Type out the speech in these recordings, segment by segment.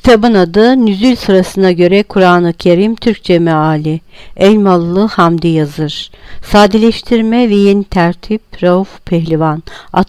Kitabın adı nüzül sırasına göre Kur'an-ı Kerim Türkçe meali. Elmalılı Hamdi Yazır. Sadeleştirme ve yeni tertip Rauf Pehlivan.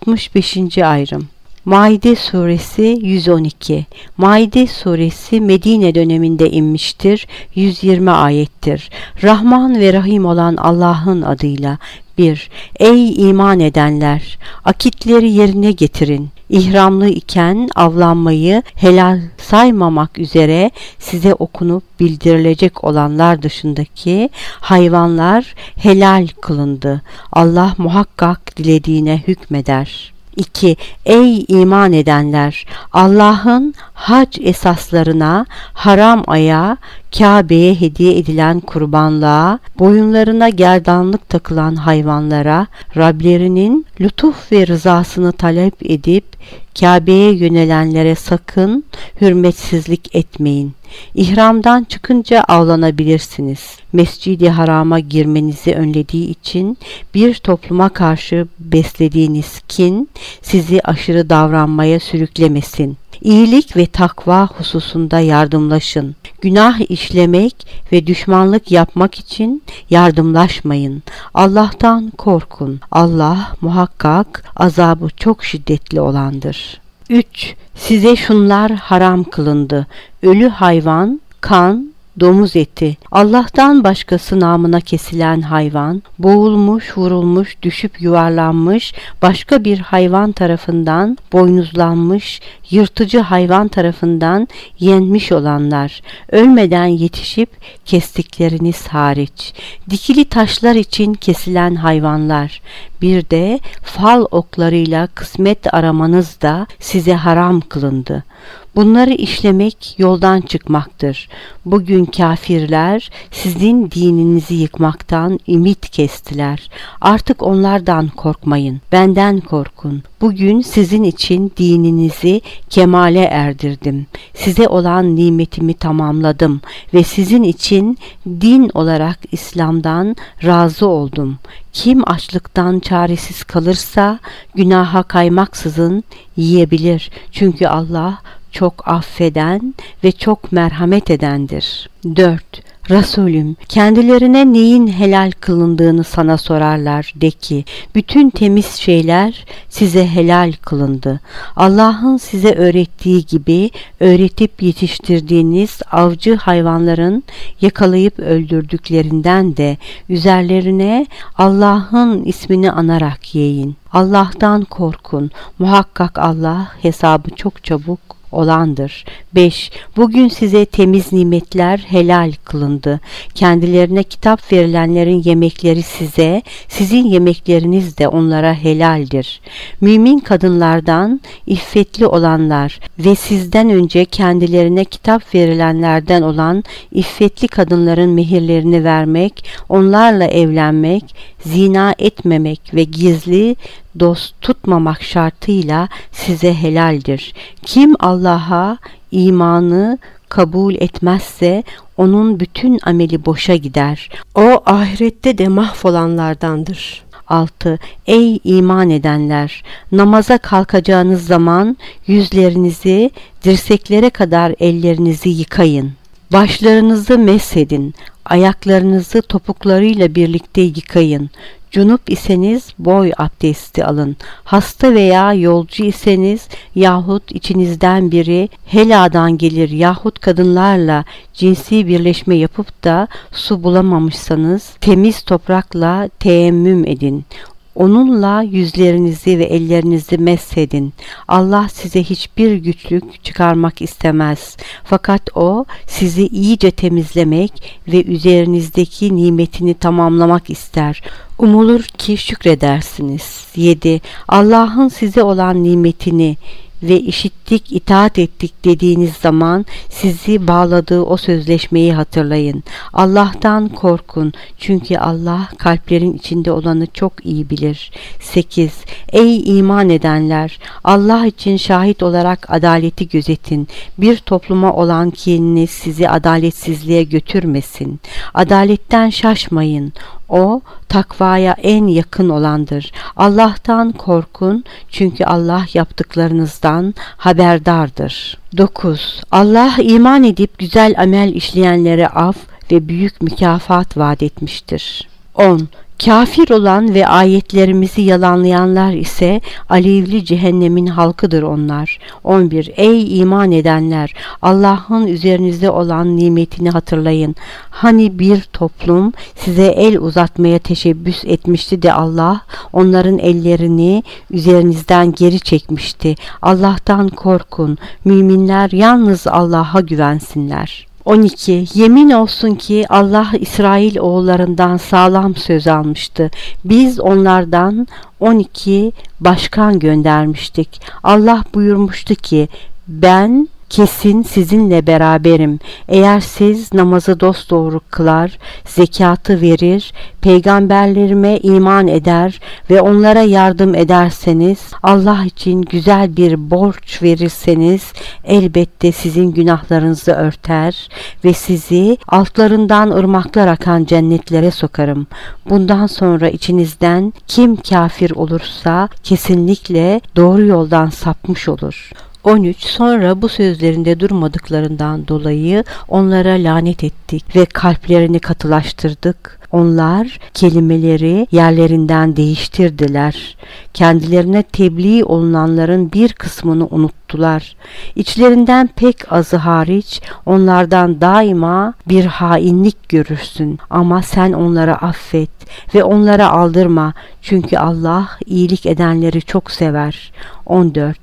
65. ayrım. Maide suresi 112. Maide suresi Medine döneminde inmiştir. 120 ayettir. Rahman ve Rahim olan Allah'ın adıyla. 1. Ey iman edenler! Akitleri yerine getirin. İhramlı iken avlanmayı helal saymamak üzere size okunup bildirilecek olanlar dışındaki hayvanlar helal kılındı. Allah muhakkak dilediğine hükmeder. 2. Ey iman edenler! Allah'ın hac esaslarına, haram aya, Kabe'ye hediye edilen kurbanlığa, boyunlarına gerdanlık takılan hayvanlara, Rablerinin lütuf ve rızasını talep edip Kabe'ye yönelenlere sakın hürmetsizlik etmeyin. İhramdan çıkınca avlanabilirsiniz. Mescid-i Haram'a girmenizi önlediği için bir topluma karşı beslediğiniz kin sizi aşırı davranmaya sürüklemesin. İyilik ve takva hususunda yardımlaşın. Günah işlemek ve düşmanlık yapmak için yardımlaşmayın. Allah'tan korkun. Allah muhakkak azabı çok şiddetli olandır. 3. Size şunlar haram kılındı: ölü hayvan, kan, domuz eti, Allah'tan başkası namına kesilen hayvan, boğulmuş, vurulmuş, düşüp yuvarlanmış, başka bir hayvan tarafından boynuzlanmış, yırtıcı hayvan tarafından yenmiş olanlar, ölmeden yetişip kestikleriniz hariç, dikili taşlar için kesilen hayvanlar, bir de fal oklarıyla kısmet aramanız da size haram kılındı. Bunları işlemek yoldan çıkmaktır. Bugün kafirler sizin dininizi yıkmaktan ümit kestiler. Artık onlardan korkmayın, benden korkun. Bugün sizin için dininizi kemale erdirdim. Size olan nimetimi tamamladım ve sizin için din olarak İslam'dan razı oldum. Kim açlıktan çaresiz kalırsa günaha kaymaksızın yiyebilir. Çünkü Allah çok affeden ve çok merhamet edendir. 4. Resulüm, kendilerine neyin helal kılındığını sana sorarlar. De ki, bütün temiz şeyler size helal kılındı. Allah'ın size öğrettiği gibi öğretip yetiştirdiğiniz avcı hayvanların yakalayıp öldürdüklerinden de üzerlerine Allah'ın ismini anarak yiyin. Allah'tan korkun. Muhakkak Allah hesabı çok çabuk olandır. 5. Bugün size temiz nimetler helal kılındı. Kendilerine kitap verilenlerin yemekleri size, sizin yemekleriniz de onlara helaldir. Mümin kadınlardan iffetli olanlar ve sizden önce kendilerine kitap verilenlerden olan iffetli kadınların mehirlerini vermek, onlarla evlenmek, zina etmemek ve gizli dost tutmamak şartıyla size helaldir. Kim Allah'a imanı kabul etmezse onun bütün ameli boşa gider. O ahirette de mahvolanlardandır. 6. Ey iman edenler! Namaza kalkacağınız zaman yüzlerinizi dirseklere kadar ellerinizi yıkayın. Başlarınızı mesedin. Ayaklarınızı topuklarıyla birlikte yıkayın. Cunup iseniz boy abdesti alın. Hasta veya yolcu iseniz yahut içinizden biri heladan gelir yahut kadınlarla cinsi birleşme yapıp da su bulamamışsanız temiz toprakla teyemmüm edin. Onunla yüzlerinizi ve ellerinizi mesedin. Allah size hiçbir güçlük çıkarmak istemez. Fakat O sizi iyice temizlemek ve üzerinizdeki nimetini tamamlamak ister. Umulur ki şükredersiniz. 7. Allah'ın size olan nimetini ve işittik, itaat ettik dediğiniz zaman sizi bağladığı o sözleşmeyi hatırlayın. Allah'tan korkun. Çünkü Allah kalplerin içinde olanı çok iyi bilir. 8. Ey iman edenler! Allah için şahit olarak adaleti gözetin. Bir topluma olan kininiz sizi adaletsizliğe götürmesin. Adaletten şaşmayın. O takvaya en yakın olandır. Allah'tan korkun çünkü Allah yaptıklarınızdan haberdardır. 9. Allah iman edip güzel amel işleyenlere af ve büyük mükafat vaat etmiştir. 10. Kafir olan ve ayetlerimizi yalanlayanlar ise alevli cehennemin halkıdır onlar. 11. Ey iman edenler! Allah'ın üzerinizde olan nimetini hatırlayın. Hani bir toplum size el uzatmaya teşebbüs etmişti de Allah onların ellerini üzerinizden geri çekmişti. Allah'tan korkun. Müminler yalnız Allah'a güvensinler. 12. Yemin olsun ki Allah İsrail oğullarından sağlam söz almıştı. Biz onlardan 12 başkan göndermiştik. Allah buyurmuştu ki ben kesin sizinle beraberim. Eğer siz namazı dosdoğru kılar, zekatı verir, peygamberlerime iman eder ve onlara yardım ederseniz, Allah için güzel bir borç verirseniz, elbette sizin günahlarınızı örter ve sizi altlarından ırmaklar akan cennetlere sokarım. Bundan sonra içinizden kim kafir olursa kesinlikle doğru yoldan sapmış olur. 13. Sonra bu sözlerinde durmadıklarından dolayı onlara lanet ettik ve kalplerini katılaştırdık. Onlar kelimeleri yerlerinden değiştirdiler. Kendilerine tebliğ olunanların bir kısmını unuttular. İçlerinden pek azı hariç onlardan daima bir hainlik görürsün. Ama sen onları affet ve onlara aldırma. Çünkü Allah iyilik edenleri çok sever. 14.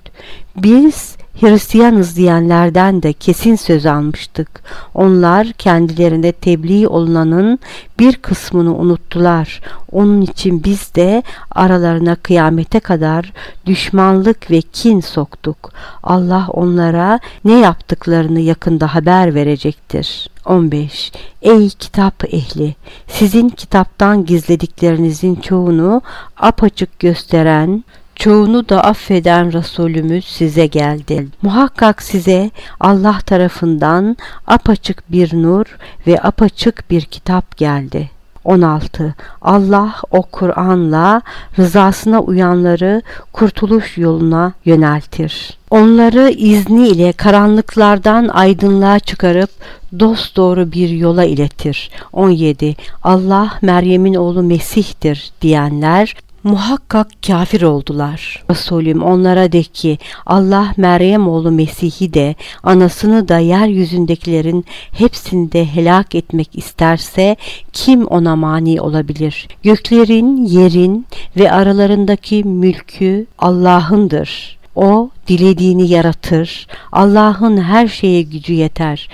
Biz Hristiyanız diyenlerden de kesin söz almıştık. Onlar kendilerine tebliğ olunanın bir kısmını unuttular. Onun için biz de aralarına kıyamete kadar düşmanlık ve kin soktuk. Allah onlara ne yaptıklarını yakında haber verecektir. 15. Ey kitap ehli! Sizin kitaptan gizlediklerinizin çoğunu apaçık gösteren, çoğunu da affeden Resulümüz size geldi. Muhakkak size Allah tarafından apaçık bir nur ve apaçık bir kitap geldi. 16. Allah o Kur'an'la rızasına uyanları kurtuluş yoluna yöneltir. Onları izniyle karanlıklardan aydınlığa çıkarıp dosdoğru bir yola iletir. 17. Allah Meryem'in oğlu Mesih'tir diyenler muhakkak kafir oldular. Resulüm onlara de ki Allah Meryem oğlu Mesih'i de anasını da yeryüzündekilerin hepsini de helak etmek isterse kim ona mani olabilir? Göklerin, yerin ve aralarındaki mülkü Allah'ındır. O dilediğini yaratır. Allah'ın her şeye gücü yeter.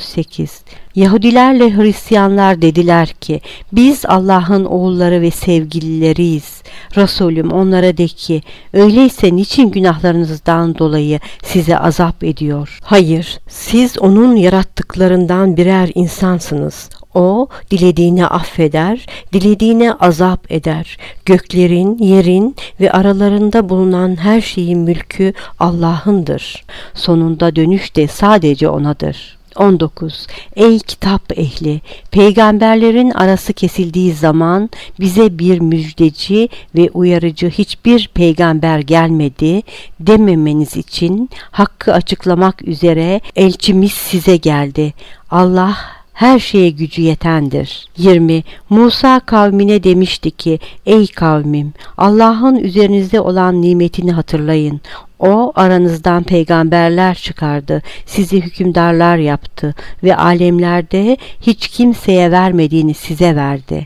18. Yahudilerle Hristiyanlar dediler ki biz Allah'ın oğulları ve sevgilileriyiz. Resulüm onlara de ki öyleyse niçin günahlarınızdan dolayı size azap ediyor? Hayır, siz onun yarattıklarından birer insansınız. O dilediğini affeder, dilediğine azap eder. Göklerin, yerin ve aralarında bulunan her şeyin mülkü Allah'ındır. Sonunda dönüş de sadece O'nadır. 19. Ey kitap ehli! Peygamberlerin arası kesildiği zaman bize bir müjdeci ve uyarıcı hiçbir peygamber gelmedi dememeniz için hakkı açıklamak üzere elçimiz size geldi. Allah her şeye gücü yetendir. 20. Musa kavmine demişti ki ey kavmim Allah'ın üzerinizde olan nimetini hatırlayın. O aranızdan peygamberler çıkardı, sizi hükümdarlar yaptı ve alemlerde hiç kimseye vermediğini size verdi.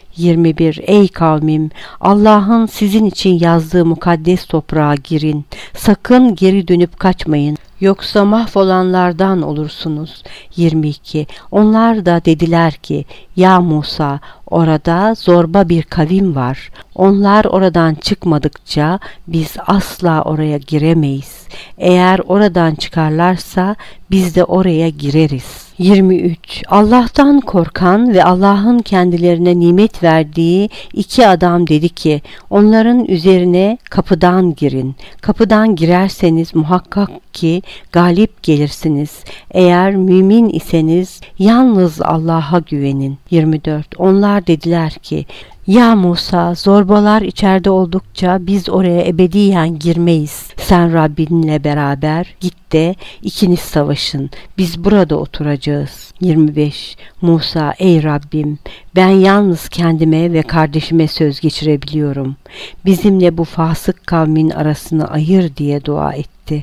21. Ey kavmim! Allah'ın sizin için yazdığı mukaddes toprağa girin. Sakın geri dönüp kaçmayın. Yoksa mahvolanlardan olursunuz. 22. Onlar da dediler ki, ya Musa, orada zorba bir kavim var. Onlar oradan çıkmadıkça biz asla oraya giremeyiz. Eğer oradan çıkarlarsa biz de oraya gireriz. 23. Allah'tan korkan ve Allah'ın kendilerine nimet verdiği iki adam dedi ki, onların üzerine kapıdan girin. Kapıdan girerseniz muhakkak ki galip gelirsiniz. Eğer mümin iseniz yalnız Allah'a güvenin. 24. Onlar dediler ki, ya Musa, zorbalar içeride oldukça biz oraya ebediyen girmeyiz. Sen Rabbinle beraber git de ikiniz savaşın. Biz burada oturacağız. 25. Musa, ey Rabbim, ben yalnız kendime ve kardeşime söz geçirebiliyorum. Bizimle bu fasık kavmin arasını ayır diye dua etti.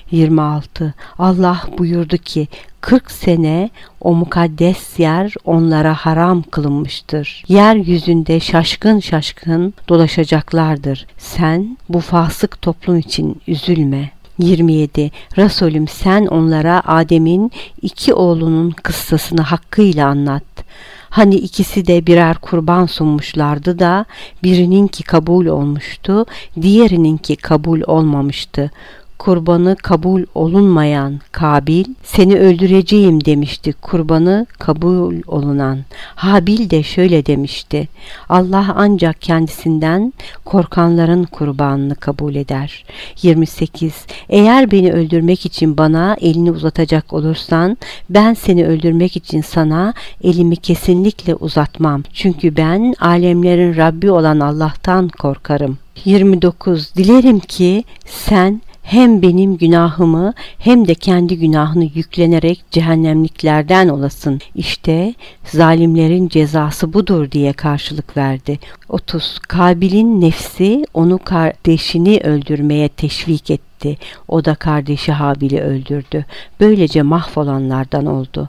26. Allah buyurdu ki, 40 sene o mukaddes yer onlara haram kılınmıştır. Yeryüzünde şaşkın şaşkın dolaşacaklardır. Sen bu fasık toplum için üzülme. 27. Resulüm, sen onlara Adem'in iki oğlunun kıssasını hakkıyla anlat. Hani ikisi de birer kurban sunmuşlardı da birininki kabul olmuştu, diğerininki kabul olmamıştı. Kurbanı kabul olunmayan Kabil, seni öldüreceğim demişti kurbanı kabul olunan. Habil de şöyle demişti, Allah ancak kendisinden korkanların kurbanını kabul eder. 28. Eğer beni öldürmek için bana elini uzatacak olursan, ben seni öldürmek için sana elimi kesinlikle uzatmam. Çünkü ben alemlerin Rabbi olan Allah'tan korkarım. 29. Dilerim ki sen hem benim günahımı hem de kendi günahını yüklenerek cehennemliklerden olasın. İşte zalimlerin cezası budur diye karşılık verdi. 30. Kabil'in nefsi onu kardeşini öldürmeye teşvik etti. O da kardeşi Habil'i öldürdü. Böylece mahvolanlardan oldu.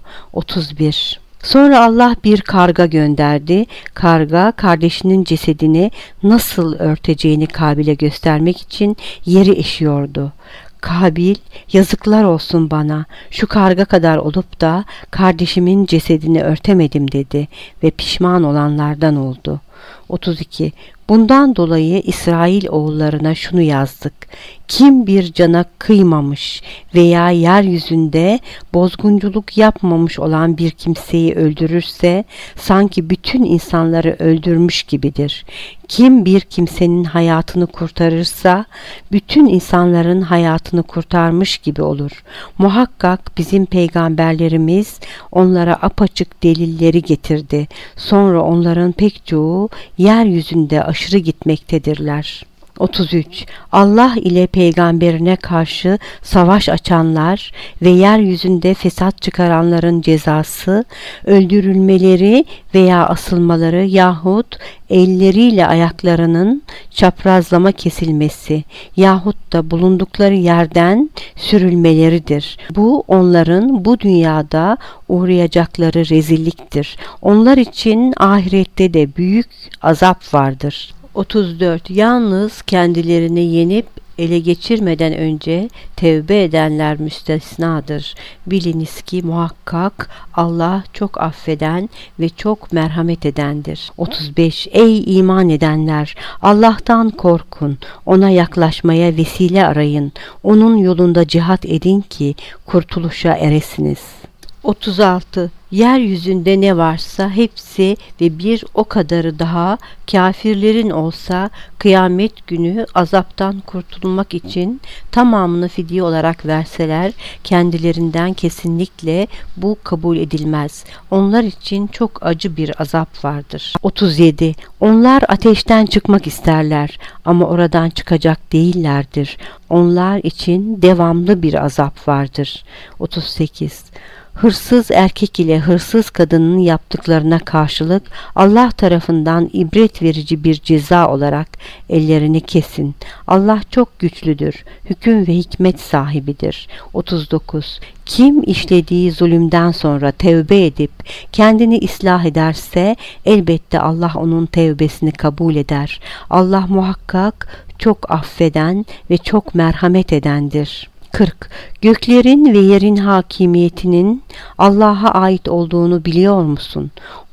31. Sonra Allah bir karga gönderdi. Karga kardeşinin cesedini nasıl örteceğini Kabil'e göstermek için yeri eşiyordu. Kabil, yazıklar olsun bana, şu karga kadar olup da kardeşimin cesedini örtemedim dedi ve pişman olanlardan oldu. 32. Bundan dolayı İsrail oğullarına şunu yazdık. Kim bir cana kıymamış veya yeryüzünde bozgunculuk yapmamış olan bir kimseyi öldürürse sanki bütün insanları öldürmüş gibidir. Kim bir kimsenin hayatını kurtarırsa bütün insanların hayatını kurtarmış gibi olur. Muhakkak bizim peygamberlerimiz onlara apaçık delilleri getirdi. Sonra onların pek çoğu yeryüzünde aşırı gitmektedirler. 33. Allah ile peygamberine karşı savaş açanlar ve yeryüzünde fesat çıkaranların cezası, öldürülmeleri veya asılmaları yahut elleriyle ayaklarının çaprazlama kesilmesi yahut da bulundukları yerden sürülmeleridir. Bu onların bu dünyada uğrayacakları rezilliktir. Onlar için ahirette de büyük azap vardır. 34. Yalnız kendilerini yenip ele geçirmeden önce tevbe edenler müstesnadır. Biliniz ki muhakkak Allah çok affeden ve çok merhamet edendir. 35. Ey iman edenler! Allah'tan korkun, ona yaklaşmaya vesile arayın, onun yolunda cihat edin ki kurtuluşa eresiniz. 36. Yeryüzünde ne varsa hepsi ve bir o kadarı daha kafirlerin olsa kıyamet günü azaptan kurtulmak için tamamını fidye olarak verseler kendilerinden kesinlikle bu kabul edilmez. Onlar için çok acı bir azap vardır. 37. Onlar ateşten çıkmak isterler ama oradan çıkacak değillerdir. Onlar için devamlı bir azap vardır. 38. Hırsız erkek ile hırsız kadının yaptıklarına karşılık Allah tarafından ibret verici bir ceza olarak ellerini kesin. Allah çok güçlüdür, hüküm ve hikmet sahibidir. 39. Kim işlediği zulümden sonra tevbe edip kendini ıslah ederse elbette Allah onun tevbesini kabul eder. Allah muhakkak çok affeden ve çok merhamet edendir. 40. Göklerin ve yerin hakimiyetinin Allah'a ait olduğunu biliyor musun?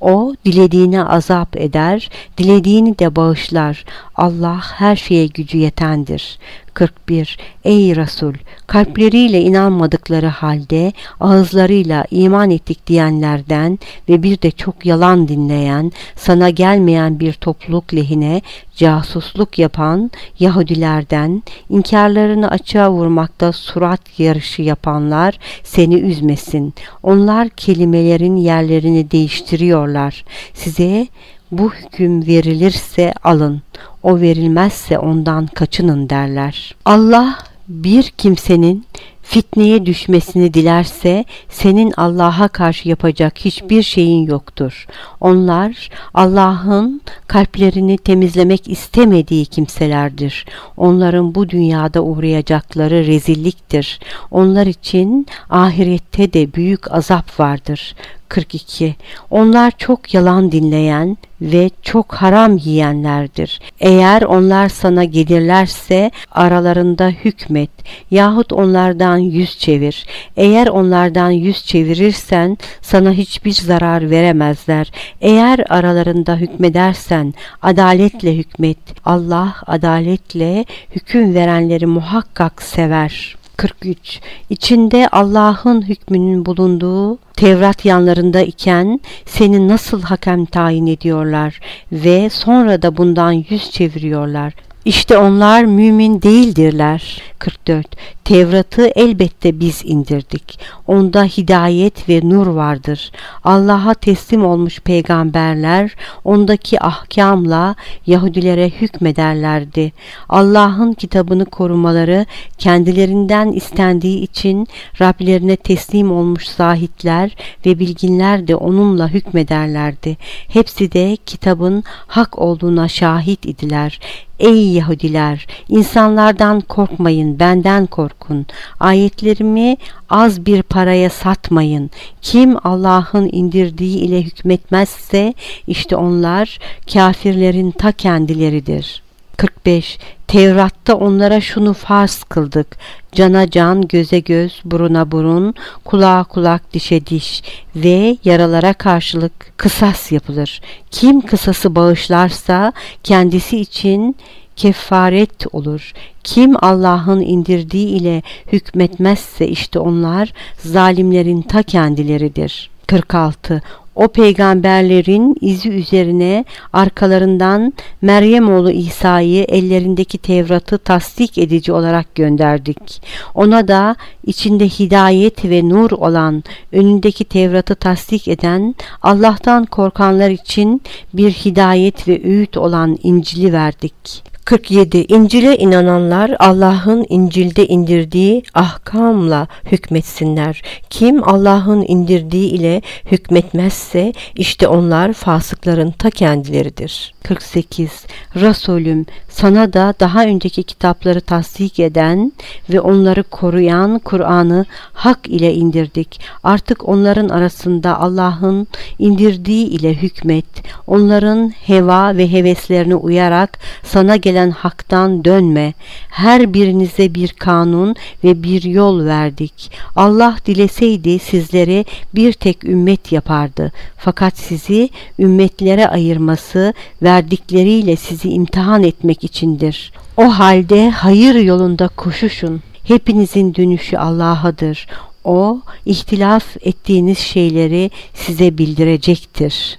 O dilediğini azap eder, dilediğini de bağışlar. Allah her şeye gücü yetendir. 41. Ey Resul! Kalpleriyle inanmadıkları halde ağızlarıyla iman ettik diyenlerden ve bir de çok yalan dinleyen, sana gelmeyen bir topluluk lehine casusluk yapan Yahudilerden, inkarlarını açığa vurmakta surat yarışı yapanlar seni üzmesin. Onlar kelimelerin yerlerini değiştiriyorlar. Size bu hüküm verilirse alın, o verilmezse ondan kaçının derler. Allah bir kimsenin fitneye düşmesini dilerse senin Allah'a karşı yapacak hiçbir şeyin yoktur. Onlar Allah'ın kalplerini temizlemek istemediği kimselerdir. Onların bu dünyada uğrayacakları rezilliktir. Onlar için ahirette de büyük azap vardır. 42. Onlar çok yalan dinleyen ve çok haram yiyenlerdir. Eğer onlar sana gelirlerse aralarında hükmet yahut onlardan yüz çevir. Eğer onlardan yüz çevirirsen sana hiçbir zarar veremezler. Eğer aralarında hükmedersen adaletle hükmet. Allah adaletle hüküm verenleri muhakkak sever. 43. İçinde Allah'ın hükmünün bulunduğu Tevrat yanlarında iken seni nasıl hakem tayin ediyorlar ve sonra da bundan yüz çeviriyorlar. İşte onlar mümin değildirler. 44. Tevrat'ı elbette biz indirdik. Onda hidayet ve nur vardır. Allah'a teslim olmuş peygamberler ondaki ahkamla Yahudilere hükmederlerdi. Allah'ın kitabını korumaları kendilerinden istendiği için Rablerine teslim olmuş zahitler ve bilginler de onunla hükmederlerdi. Hepsi de kitabın hak olduğuna şahit idiler. Ey Yahudiler! İnsanlardan korkmayın, benden korkun. Ayetlerimi az bir paraya satmayın. Kim Allah'ın indirdiği ile hükmetmezse işte onlar kafirlerin ta kendileridir. 45. Tevrat'ta onlara şunu farz kıldık. Cana can, göze göz, buruna burun, kulağa kulak, dişe diş ve yaralara karşılık kısas yapılır. Kim kısası bağışlarsa kendisi için kefaret olur. Kim Allah'ın indirdiği ile hükmetmezse işte onlar zalimlerin ta kendileridir. 46. O peygamberlerin izi üzerine arkalarından Meryem oğlu İsa'yı ellerindeki Tevrat'ı tasdik edici olarak gönderdik. Ona da içinde hidayet ve nur olan önündeki Tevrat'ı tasdik eden Allah'tan korkanlar için bir hidayet ve öğüt olan İncil'i verdik. 47. İncil'e inananlar Allah'ın İncil'de indirdiği ahkamla hükmetsinler. Kim Allah'ın indirdiği ile hükmetmezse işte onlar fasıkların ta kendileridir. 48. Resulüm sana da daha önceki kitapları tasdik eden ve onları koruyan Kur'an'ı hak ile indirdik. Artık onların arasında Allah'ın indirdiği ile hükmet. Onların heva ve heveslerine uyarak sana gelen haktan dönme. Her birinize bir kanun ve bir yol verdik. Allah dileseydi sizlere bir tek ümmet yapardı. Fakat sizi ümmetlere ayırması verdikleriyle sizi imtihan etmek içindir. O halde hayır yolunda koşuşun. Hepinizin dönüşü Allah'adır. O ihtilaf ettiğiniz şeyleri size bildirecektir.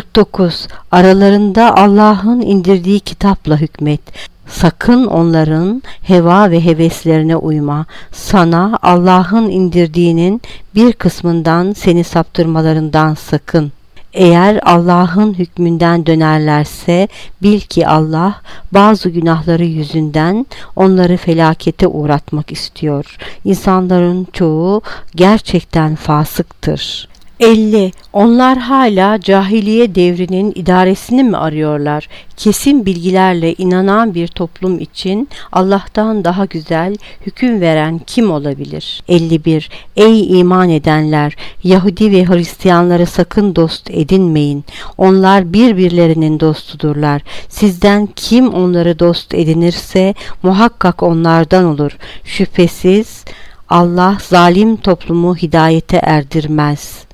49. Aralarında Allah'ın indirdiği kitapla hükmet. Sakın onların heva ve heveslerine uyma. Sana Allah'ın indirdiğinin bir kısmından seni saptırmalarından sakın. Eğer Allah'ın hükmünden dönerlerse bil ki Allah bazı günahları yüzünden onları felakete uğratmak istiyor. İnsanların çoğu gerçekten fasıktır. 50. Onlar hala cahiliye devrinin idaresini mi arıyorlar? Kesin bilgilerle inanan bir toplum için Allah'tan daha güzel hüküm veren kim olabilir? 51. Ey iman edenler! Yahudi ve Hristiyanları sakın dost edinmeyin. Onlar birbirlerinin dostudurlar. Sizden kim onları dost edinirse muhakkak onlardan olur. Şüphesiz Allah zalim toplumu hidayete erdirmez.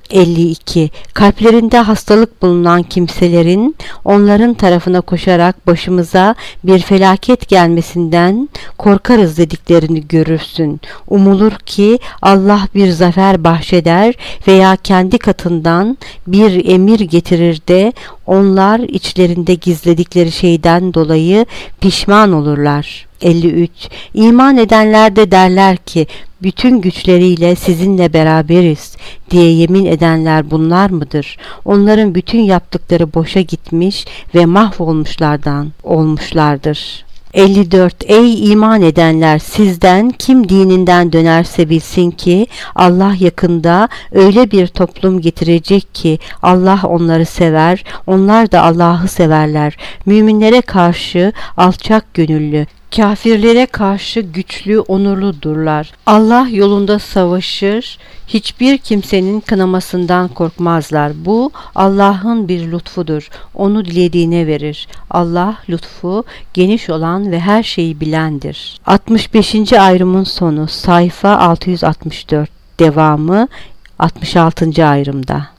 52. Kalplerinde hastalık bulunan kimselerin onların tarafına koşarak başımıza bir felaket gelmesinden korkarız dediklerini görürsün. Umulur ki Allah bir zafer bahşeder veya kendi katından bir emir getirir de onlar içlerinde gizledikleri şeyden dolayı pişman olurlar. 53. İman edenler de derler ki bütün güçleriyle sizinle beraberiz diye yemin edenler bunlar mıdır? Onların bütün yaptıkları boşa gitmiş ve mahvolmuşlardan olmuşlardır. 54. Ey iman edenler, sizden kim dininden dönerse bilsin ki Allah yakında öyle bir toplum getirecek ki Allah onları sever, onlar da Allah'ı severler. Müminlere karşı alçak gönüllü, kafirlere karşı güçlü, onurludurlar. Allah yolunda savaşır, hiçbir kimsenin kınamasından korkmazlar. Bu Allah'ın bir lütfudur. Onu dilediğine verir. Allah lütfu geniş olan ve her şeyi bilendir. 65. ayrımın sonu sayfa 664. Devamı 66. ayrımda.